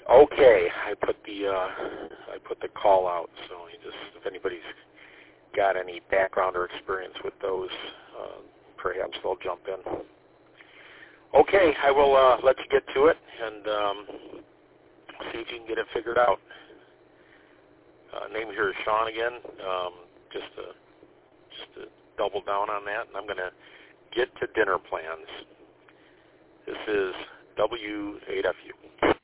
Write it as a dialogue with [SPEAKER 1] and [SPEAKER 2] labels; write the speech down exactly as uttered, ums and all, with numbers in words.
[SPEAKER 1] Okay, I put the uh, I put the call out. So you just if anybody's got any background or experience with those, uh, perhaps they'll jump in. Okay, I will uh, let you get to it and um, see if you can get it figured out. Uh, name here is Sean again. Um, just to just to double down on that, and I'm going to get to dinner plans. This is W eight F U.